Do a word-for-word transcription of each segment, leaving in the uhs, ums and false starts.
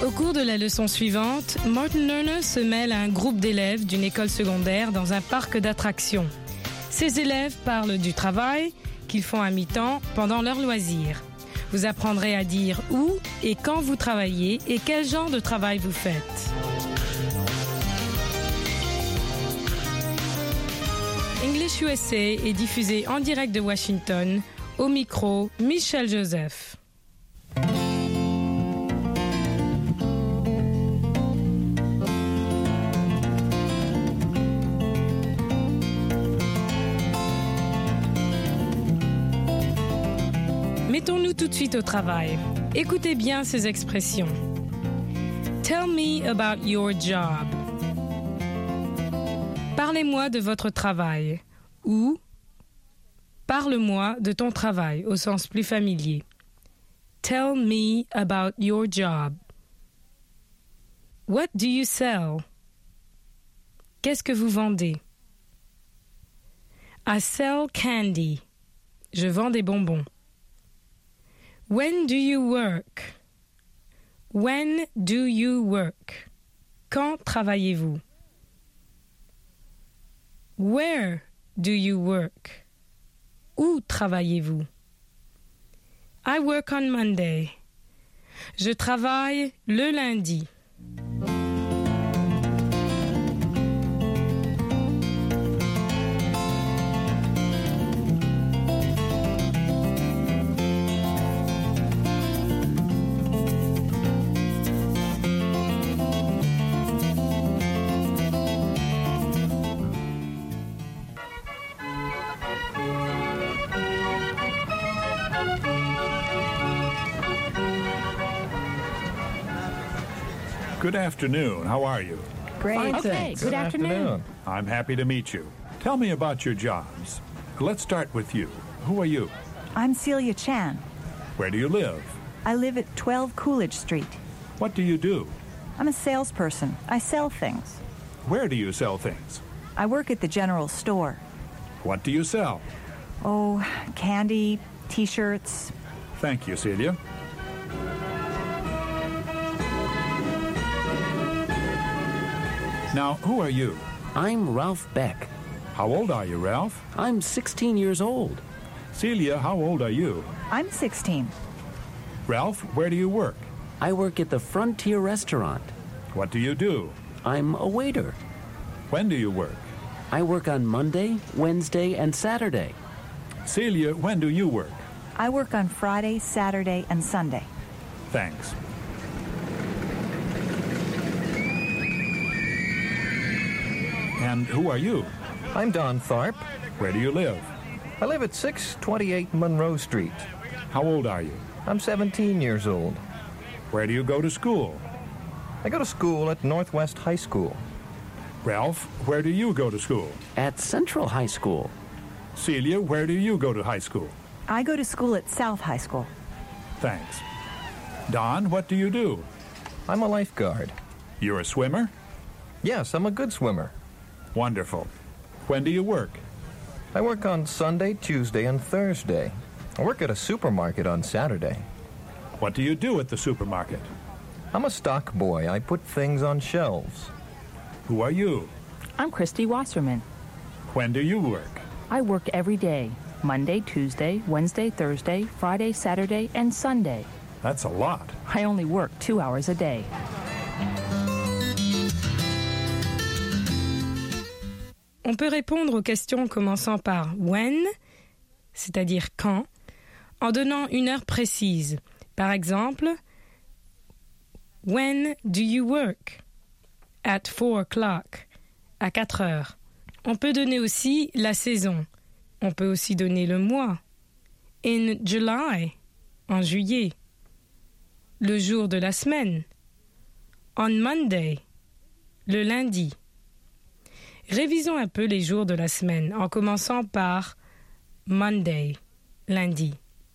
Au cours de la leçon suivante, Martin Lerner se mêle à un groupe d'élèves d'une école secondaire dans un parc d'attractions. Ces élèves parlent du travail qu'ils font à mi-temps pendant leurs loisirs. Vous apprendrez à dire où et quand vous travaillez et quel genre de travail vous faites. English U S A est diffusé en direct de Washington. Au micro, Michel Joseph. Mettons-nous tout de suite au travail. Écoutez bien ces expressions. Tell me about your job. Parlez-moi de votre travail. Ou parle-moi de ton travail au sens plus familier. Tell me about your job. What do you sell? Qu'est-ce que vous vendez? I sell candy. Je vends des bonbons. When do you work? When do you work? Quand travaillez-vous? Where do you work? Où travaillez-vous? I work on Monday. Je travaille le lundi. Good afternoon. How are you? Great. Fine, Okay, thanks. good, Good afternoon. afternoon. I'm happy to meet you. Tell me about your jobs. Let's start with you. Who are you? I'm Celia Chan. Where do you live? I live at twelve Coolidge Street. What do you do? I'm a salesperson. I sell things. Where do you sell things? I work at the general store. What do you sell? Oh, candy, T-shirts. Thank you, Celia. Now, who are you? I'm Ralph Beck. How old are you, Ralph? I'm sixteen years old. Celia, how old are you? I'm sixteen. Ralph, where do you work? I work at the Frontier Restaurant. What do you do? I'm a waiter. When do you work? I work on Monday, Wednesday, and Saturday. Celia, when do you work? I work on Friday, Saturday, and Sunday. Thanks. And who are you? I'm Don Tharp. Where do you live? I live at six twenty-eight Monroe Street. How old are you? I'm seventeen years old. Where do you go to school? I go to school at Northwest High School. Ralph, where do you go to school? At Central High School. Celia, where do you go to high school? I go to school at South High School. Thanks. Don, what do you do? I'm a lifeguard. You're a swimmer? Yes, I'm a good swimmer. Wonderful. When do you work? I work on Sunday, Tuesday, and Thursday. I work at a supermarket on Saturday. What do you do at the supermarket? I'm a stock boy. I put things on shelves. Who are you? I'm Christy Wasserman. When do you work? I work every day. Monday, Tuesday, Wednesday, Thursday, Friday, Saturday, and Sunday. That's a lot. I only work two hours a day. On peut répondre aux questions commençant par when, c'est-à-dire quand, en donnant une heure précise. Par exemple, when do you work? At four o'clock. À quatre heures. On peut donner aussi la saison. On peut aussi donner le mois. In July, en juillet. Le jour de la semaine. On Monday, le lundi. Révisons un peu les jours de la semaine en commençant par Monday, lundi.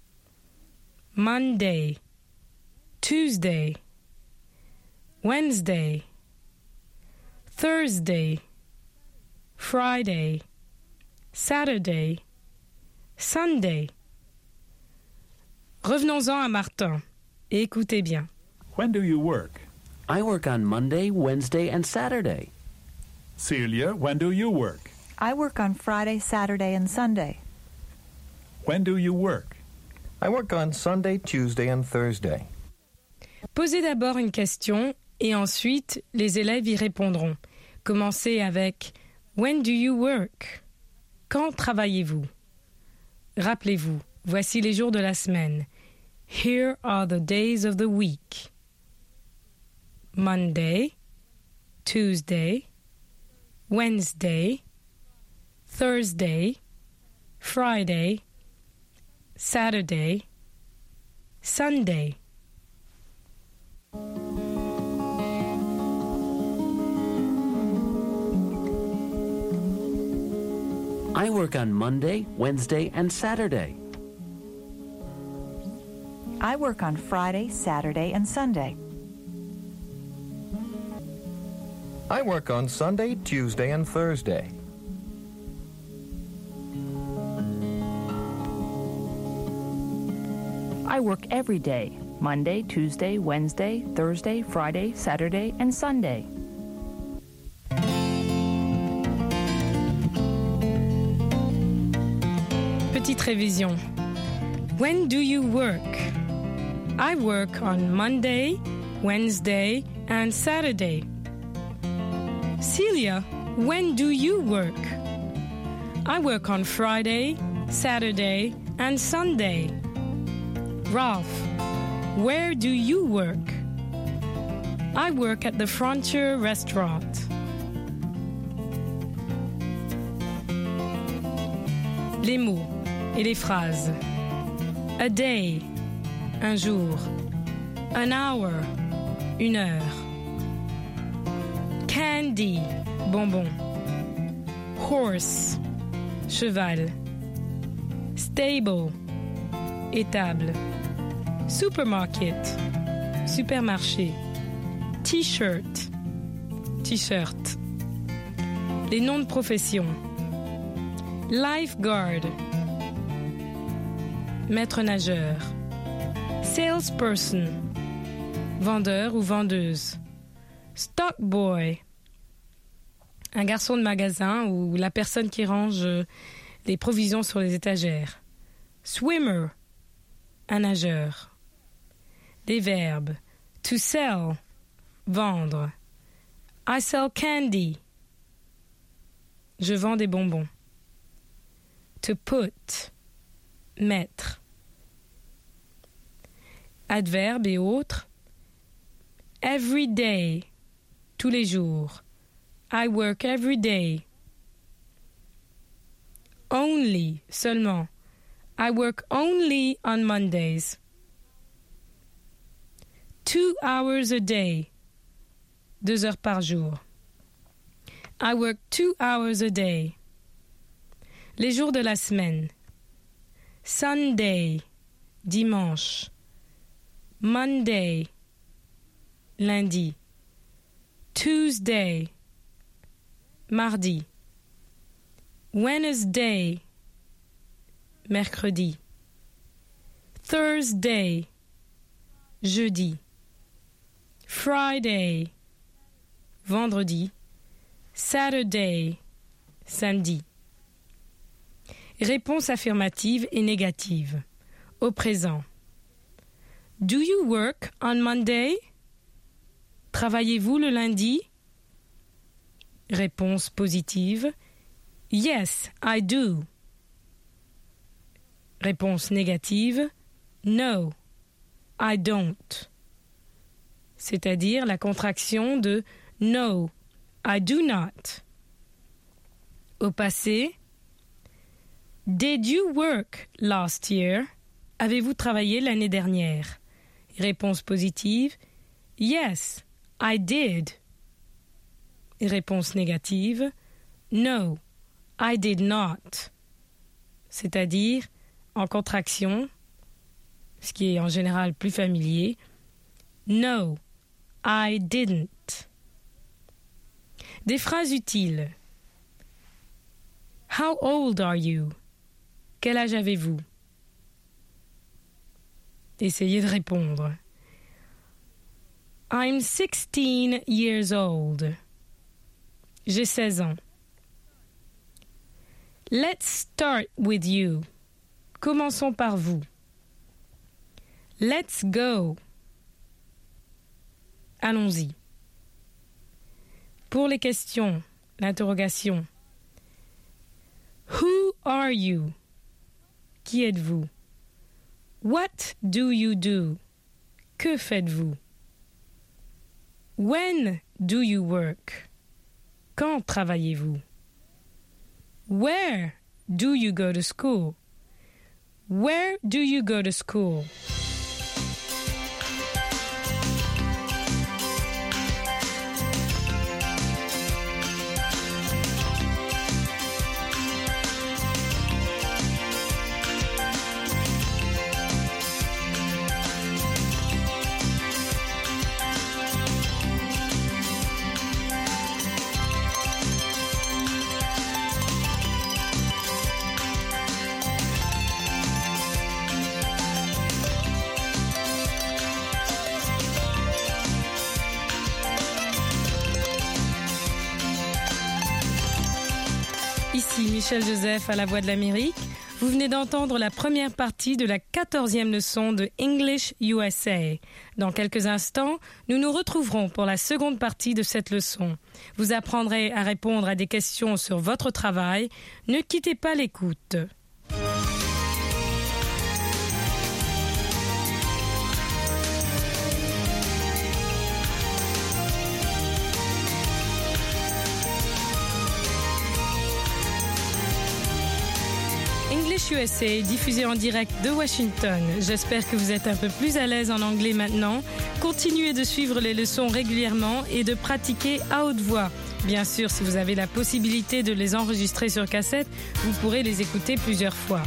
Monday, Tuesday, Wednesday, Thursday, Friday, Saturday, Sunday. Revenons-en à Martin et écoutez bien. When do you work? I work on Monday, Wednesday, and Saturday. Celia, when do you work? I work on Friday, Saturday, and Sunday. When do you work? I work on Sunday, Tuesday, and Thursday. Posez d'abord une question et ensuite les élèves y répondront. Commencez avec When do you work? Quand travaillez-vous? Rappelez-vous, voici les jours de la semaine. Here are the days of the week. Monday, Tuesday, Wednesday, Thursday, Friday, Saturday, Sunday. I work on Monday, Wednesday, and Saturday. I work on Friday, Saturday, and Sunday. I work on Sunday, Tuesday, and Thursday. I work every day, Monday, Tuesday, Wednesday, Thursday, Friday, Saturday, and Sunday. Petite révision. When do you work? I work on Monday, Wednesday, and Saturday. Celia, when do you work? I work on Friday, Saturday, and Sunday. Ralph, where do you work? I work at the Frontier Restaurant. Les mots et les phrases. A day, un jour. An hour, une heure. Candy, bonbon. Horse, cheval. Stable, étable. Supermarket, supermarché. T-shirt, t-shirt. Les noms de profession. Lifeguard, maître nageur. Salesperson, vendeur ou vendeuse. Stock boy, un garçon de magasin ou la personne qui range les provisions sur les étagères. Swimmer, un nageur. Des verbes. To sell, vendre. I sell candy, je vends des bonbons. To put, mettre. Adverbe et autres. Every day, tous les jours. I work every day. Only, seulement. I work only on Mondays. Two hours a day, deux heures par jour. I work two hours a day. Les jours de la semaine. Sunday, dimanche. Monday, lundi. Tuesday, mardi. Wednesday, mercredi. Thursday, jeudi. Friday, vendredi. Saturday, samedi. Réponse affirmative et négative. Au présent. Do you work on Monday? Travaillez-vous le lundi? Réponse positive. Yes, I do. Réponse négative. No, I don't. C'est-à-dire la contraction de No, I do not. Au passé. Did you work last year? Avez-vous travaillé l'année dernière? Réponse positive. Yes, I did. Réponse négative. No, I did not. C'est-à-dire, en contraction, ce qui est en général plus familier. No, I didn't. Des phrases utiles. How old are you? Quel âge avez-vous? Essayez de répondre. I'm sixteen years old. J'ai seize ans. Let's start with you. Commençons par vous. Let's go. Allons-y. Pour les questions, l'interrogation. Who are you? Qui êtes-vous? What do you do? Que faites-vous? When do you work? Quand travaillez-vous? Where do you go to school? Where do you go to school? Ici Michel Joseph à la Voix de l'Amérique. Vous venez d'entendre la première partie de la quatorzième leçon de English U S A. Dans quelques instants, nous nous retrouverons pour la seconde partie de cette leçon. Vous apprendrez à répondre à des questions sur votre travail. Ne quittez pas l'écoute. English U S A, diffusé en direct de Washington. J'espère que vous êtes un peu plus à l'aise en anglais maintenant. Continuez de suivre les leçons régulièrement et de pratiquer à haute voix. Bien sûr, si vous avez la possibilité de les enregistrer sur cassette, vous pourrez les écouter plusieurs fois.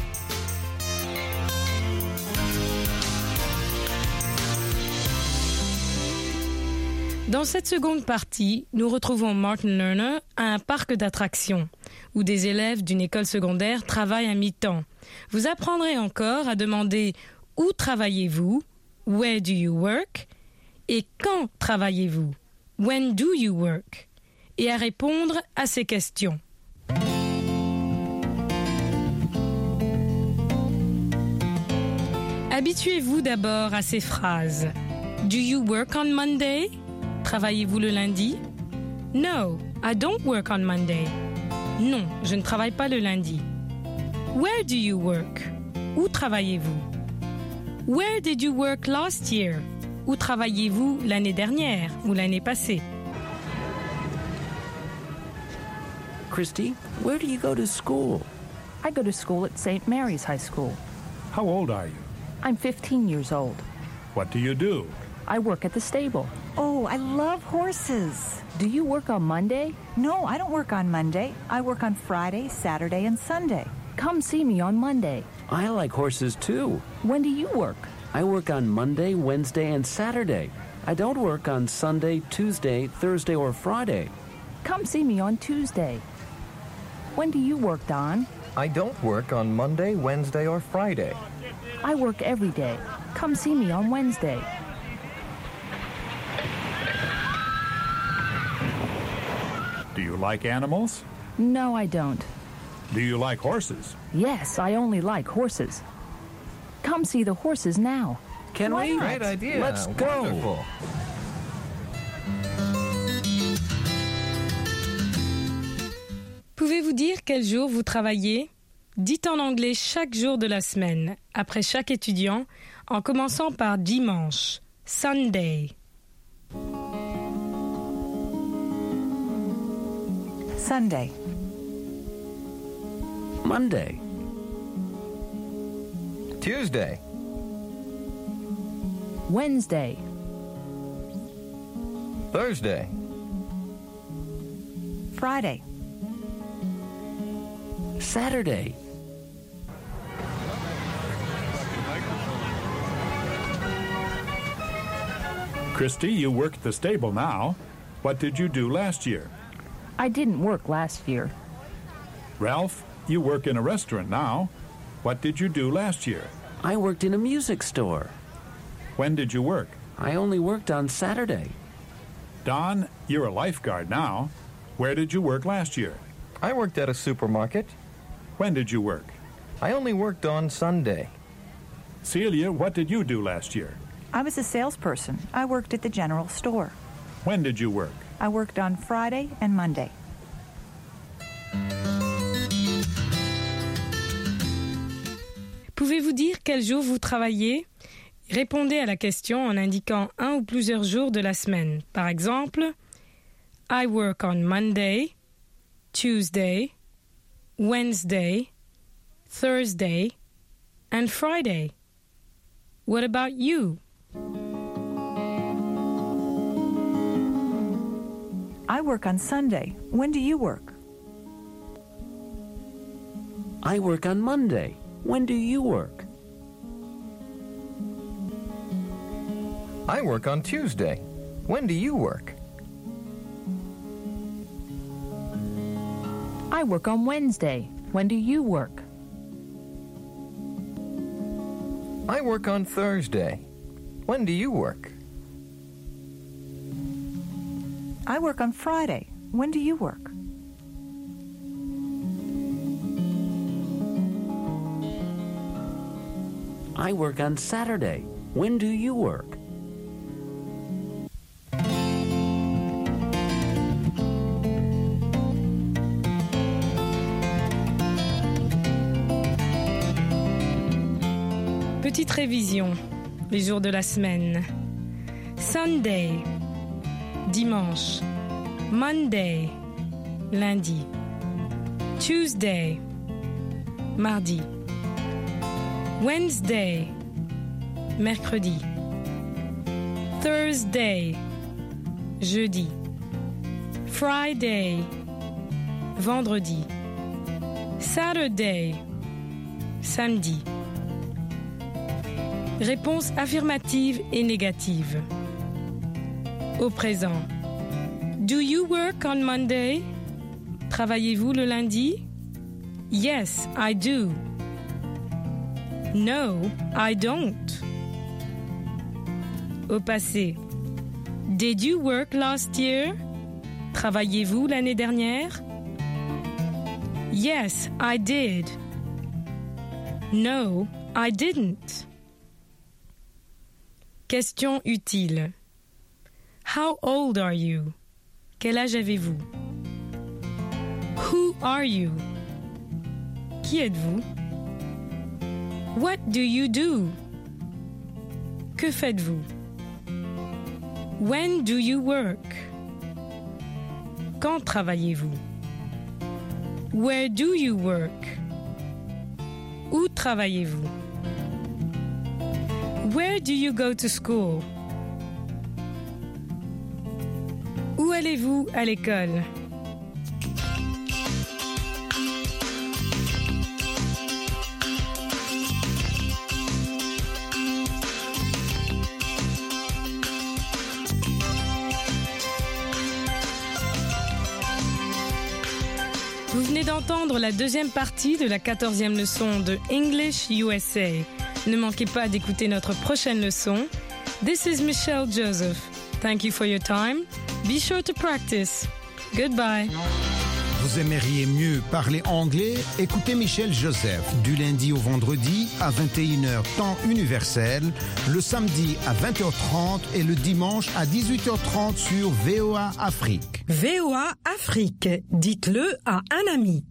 Dans cette seconde partie, nous retrouvons Martin Lerner à un parc d'attractions, où des élèves d'une école secondaire travaillent à mi-temps. Vous apprendrez encore à demander « Où travaillez-vous » « Where do you work » et « Quand travaillez-vous » « When do you work » et à répondre à ces questions. Habituez-vous d'abord à ces phrases. « Do you work on Monday » Travaillez-vous le lundi? No, I don't work on Monday. Non, je ne travaille pas le lundi. Where do you work? Où travaillez-vous? Where did you work last year? Où travailliez-vous l'année dernière ou l'année passée? Christy, where do you go to school? I go to school at Saint Mary's High School. How old are you? I'm fifteen years old. What do you do? I work at the stable. Oh, I love horses. Do you work on Monday? No, I don't work on Monday. I work on Friday, Saturday, and Sunday. Come see me on Monday. I like horses too. When do you work? I work on Monday, Wednesday, and Saturday. I don't work on Sunday, Tuesday, Thursday, or Friday. Come see me on Tuesday. When do you work, Don? I don't work on Monday, Wednesday, or Friday. I work every day. Come see me on Wednesday. Do you like animals? No, I don't. Do you like horses? Yes, I only like horses. Come see the horses now. Can Why we? not? Great idea. Let's go. Wonderful. Pouvez-vous dire quel jour vous travaillez? Dites en anglais chaque jour de la semaine, après chaque étudiant, en commençant par dimanche, Sunday. Sunday. Monday. Tuesday. Wednesday. Thursday. Friday. Saturday. Christy, you work at the stable now. What did you do last year? I didn't work last year. Ralph, you work in a restaurant now. What did you do last year? I worked in a music store. When did you work? I only worked on Saturday. Don, you're a lifeguard now. Where did you work last year? I worked at a supermarket. When did you work? I only worked on Sunday. Celia, what did you do last year? I was a salesperson. I worked at the general store. When did you work? I worked on Friday and Monday. Pouvez-vous dire quel jour vous travaillez? Répondez à la question en indiquant un ou plusieurs jours de la semaine. Par exemple, I work on Monday, Tuesday, Wednesday, Thursday, and Friday. What about you? I work on Sunday. When do you work? I work on Monday. When do you work? I work on Tuesday. When do you work? I work on Wednesday. When do you work? I work on Thursday. When do you work? I work on Friday. When do you work? I work on Saturday. When do you work? Petite révision. Les jours de la semaine. Sunday, dimanche. Monday, lundi. Tuesday, mardi. Wednesday, mercredi. Thursday, jeudi. Friday, vendredi. Saturday, samedi. Réponse affirmative et négative. Au présent. Do you work on Monday? Travaillez-vous le lundi? Yes, I do. No, I don't. Au passé. Did you work last year? Travaillez-vous l'année dernière? Yes, I did. No, I didn't. Question utile. How old are you? Quel âge avez-vous? Who are you? Qui êtes-vous? What do you do? Que faites-vous? When do you work? Quand travaillez-vous? Where do you work? Où travaillez-vous? Where do you go to school? Où allez-vous à l'école? Vous venez d'entendre la deuxième partie de la quatorzième leçon de English U S A. Ne manquez pas d'écouter notre prochaine leçon. This is Michelle Joseph. Thank you for your time. Be sure to practice. Goodbye. Vous aimeriez mieux parler anglais? Écoutez Michel Joseph du lundi au vendredi à vingt et une heures temps universel, le samedi à vingt heures trente et le dimanche à dix-huit heures trente sur V O A Afrique. V O A Afrique, dites-le à un ami.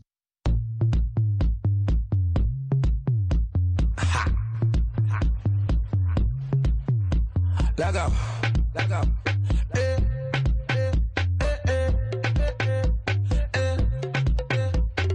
Let go, let go. Eh, eh, eh, eh, eh, eh, eh.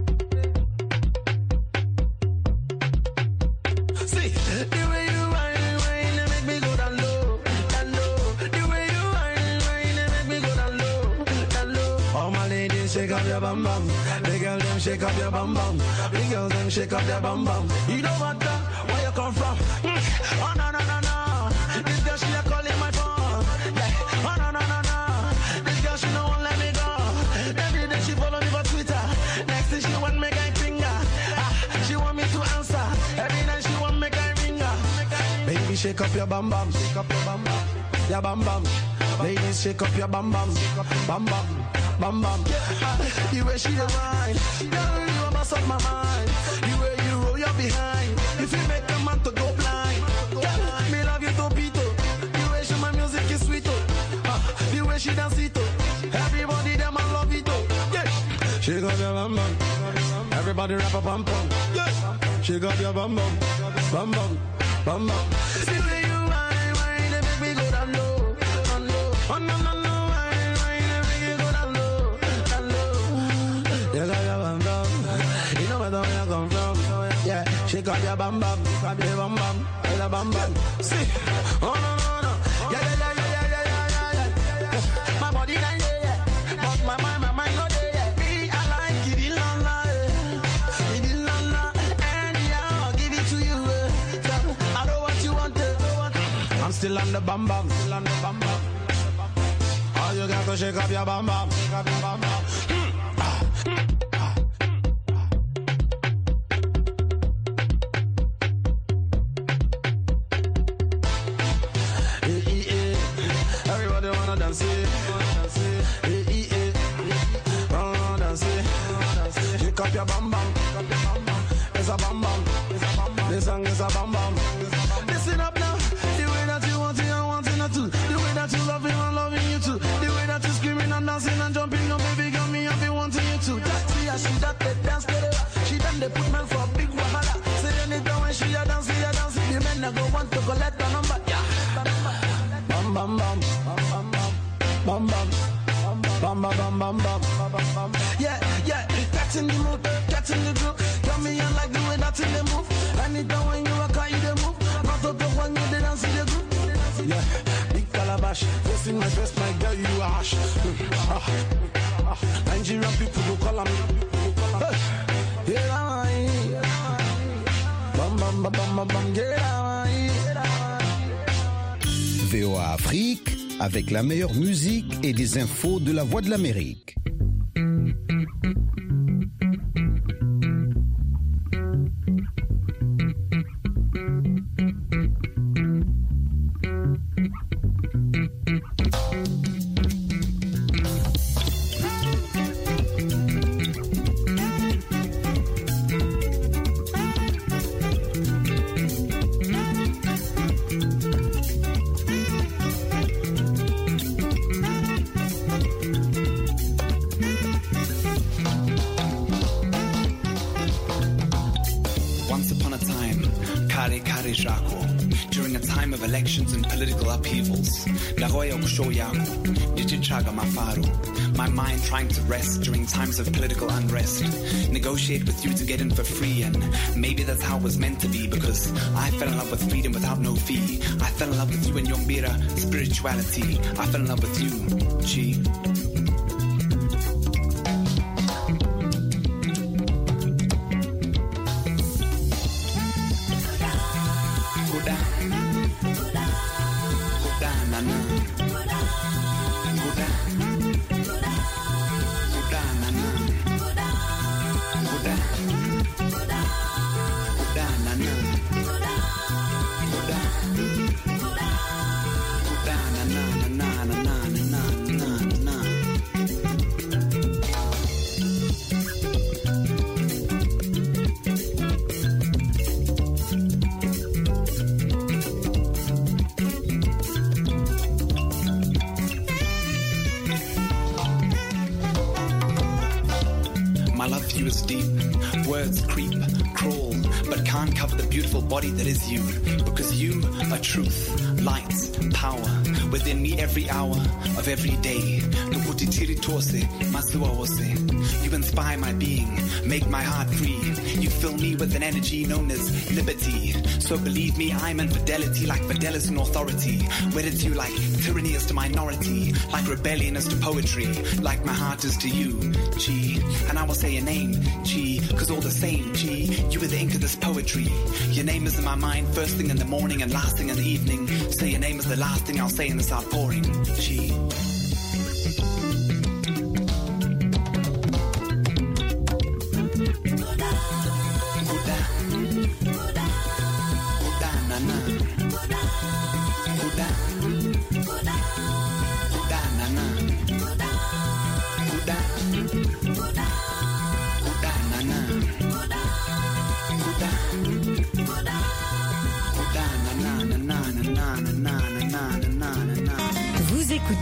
See, the way you whine, whine, you make me go down low, down low. The way you whine, whine, you make me go down low, down low. All my ladies, shake up your bum bum. The girl them shake up your bum bum. The girls them shake up their bum bum. You know what? The, where you come from? Oh no no no no. This girl she a calling my phone. Yeah. Oh no no no no. This girl she no won't let me go. Every day she follow me for Twitter. Next thing she want make I finger. Ah, she want me to answer. Every night she want make I ring her. Baby shake up your bum bum, shake up your bum bum. your bam bam. Ladies, shake up your bam bam, bam bam, bam bam. The way she dey whine, girl, you a mess up my mind. The way you roll your behind, if you make a man to go blind. Girl, me love you to beat oh. The way she my music is sweet oh. Uh, the way she dance it oh. Everybody them I love it oh. Yeah. She got your bam bam. Everybody rap a bam bam. Yeah. She got your bam bam, bam bam, bam bam. See where you whine, whine, they make me go down low, down low. Oh no no no, whine, whine, they make me go down low, down low. You got your bam bam. You know where the way I come from. Yeah. She got your bam bam, got your bam bam, your bam bam. See. Oh no no no. Yeah yeah yeah yeah yeah yeah yeah yeah. My body not there yet, but my mind, my mind not there yet. Me I like it in la la. I'm still on the bam bam, still on the bam bam. All you got to shake up your bam bam, shake up your bam bam. Mm. Ah. Ah. Eh, eh, eh. Everybody wanna dance it, eh, eh, eh. Wanna dance it, shake up your bam bam. It's a bam bam, this song is a bam bam. Listen up now. The way that you want it and wanting it too. The way that you love it and loving you too. The way that you screaming and dancing and jumping. Oh baby girl, me I've been wanting you too. See how she that they dance together. She done they put men for a big wahala. Say anytime when she a dance, she a dance. The men that go want to collect the number. Yeah. Bam bam bam, bam bam, bam bam, bam bam bam bam bam. Yeah yeah, that's in the mood, that's in the group. Got me and like the way that's in the move. Anytime when you walk out, you the move. Not up when you did dance in the group. Yeah, big calabash, face in my face, my girl, you are harsh. Nigerian people go call me. Yeah, bam bam bam bam bam, yeah. V O A Afrique, avec la meilleure musique et des infos de la Voix de l'Amérique. During a time of elections and political upheavals, my mind trying to rest during times of political unrest. Negotiate with you to get in for free, and maybe that's how it was meant to be, because I fell in love with freedom without no fee. I fell in love with you and your mbira spirituality. I fell in love with you, G. That is you, because you are truth, light, power within me every hour of every day. You inspire my being, make my heart free. You fill me with an energy known as liberty. So believe me, I'm in fidelity, like Fidelis in authority. Wedded to you like tyranny is to minority, like rebellion is to poetry, like my heart is to you, G. And I will say your name, G, cause all the same, G. You are the ink of this poetry. Your name is in my mind, first thing in the morning and last thing in the evening. Say your name is the last thing I'll say in this outpouring, G. Buddha,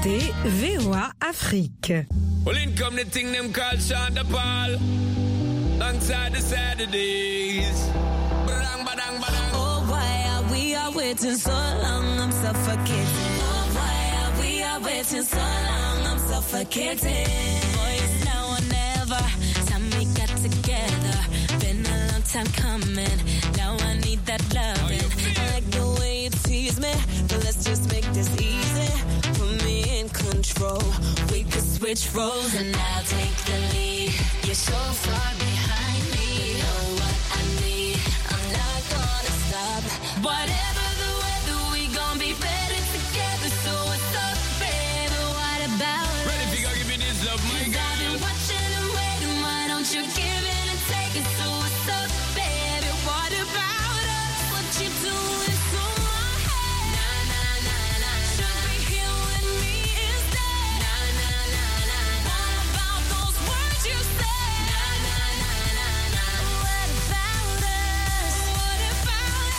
écoutez V O A Afrique. Well, in come the thing them called Shonda Paul. Alongside the Saturdays. Badang, badang, badang. Oh, why are we are waiting so long? I'm suffocating. Oh, why are we are waiting so long? I'm suffocating. Boys, now or never. Time we got together. Been a long time coming. Now I need that loving. I like the way you tease me, but let's just make this easy. Put me in control. We could switch roles and I'll take the lead. You're so far behind me. You know what I need. I'm not gonna stop. Whatever the weather, we gon' be better together. So what's up, baby? What about us? Ready if you gonna give me this love, my girl. I've been watching and waiting. Why don't you give in and take it? So what's up, baby? What about us? What you doing to my head? Nah, nah, nah, nah. Should be here with me instead. Nah, nah, nah, nah. What about those words you said? Nah, nah, nah, nah, nah. What about us? What about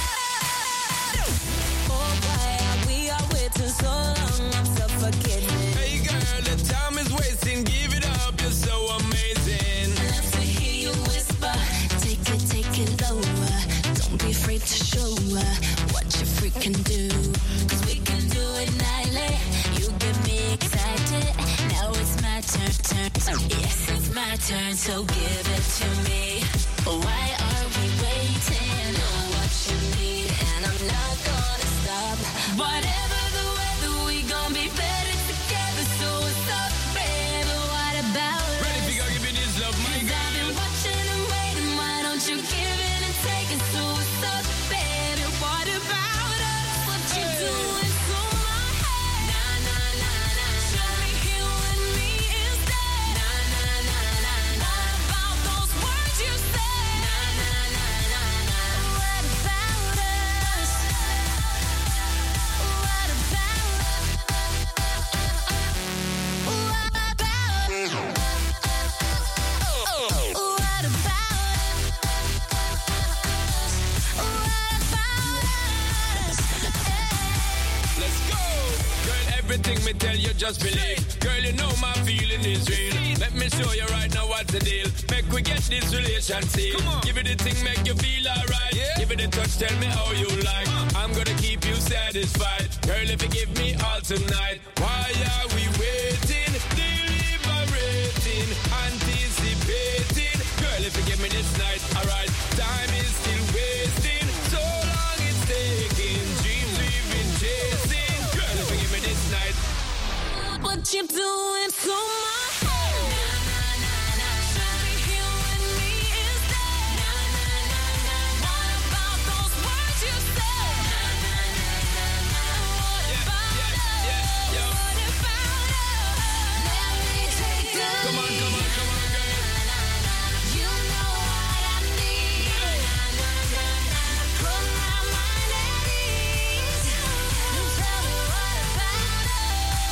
us? Oh, why are we are waiting so long? I'm suffocating. Hey girl, the time is wasting. Give it up, you're so amazing. I love to hear you whisper. Take it, take it lower. Don't be afraid to show her what you freaking do. Cause we can do it nightly. You get me excited. Now it's my turn, turn, turn. Yes, it's my turn, so give it to me. Why are we waiting? Know what you need, and I'm not gonna stop. Whatever the weather, we gon' be better together. So what's up, baby? What about us? Ready if you gonna give me this love, my Cause I've been girl. watching and waiting. Why don't you give in and take it? So what's up, baby? What about us? What you doing to my head? Nah, nah, nah, nah. Should be here with me instead. Nah, nah, nah, nah. What about those words you said? Nah, nah, nah, nah, nah. What about us? What about us? What about us? What about Let's go. Girl, everything me tell you, just believe. Girl, you know my feeling is real. Let me show you right now what's the deal. Make we get this relation sealed. Give it the thing, make you feel alright. Give it a touch, tell me how you like. I'm gonna keep you satisfied. Girl, if you give me all tonight, why are we waiting? Deliberating, anticipating. Girl, if you give me this night, alright. Time is still wasting. So long it's taking. Dreams we've been chasing. Girl, if you give me this night. what you doing to my head? Nah, nah, nah, nah. Should be here with me instead. Nah, nah, nah, nah. What about those words you said? Nah, nah, nah, nah, nah. What about us? What about us? Let me take the Come on, come on, come on, girl. You know what I need. Nah, nah, nah, nah. Put my mind at ease. And tell me what about us?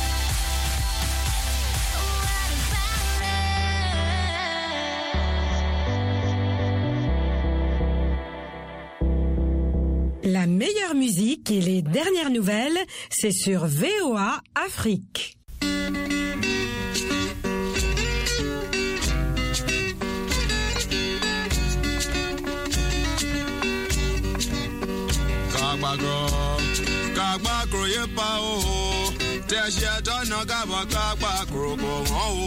What about us? La meilleure musique et les dernières nouvelles, c'est sur V O A Afrique. Kagbagro, kagbagro ye pa o, te ṣe tọ́nà kábọ̀ kagbagro kò wọ́n o.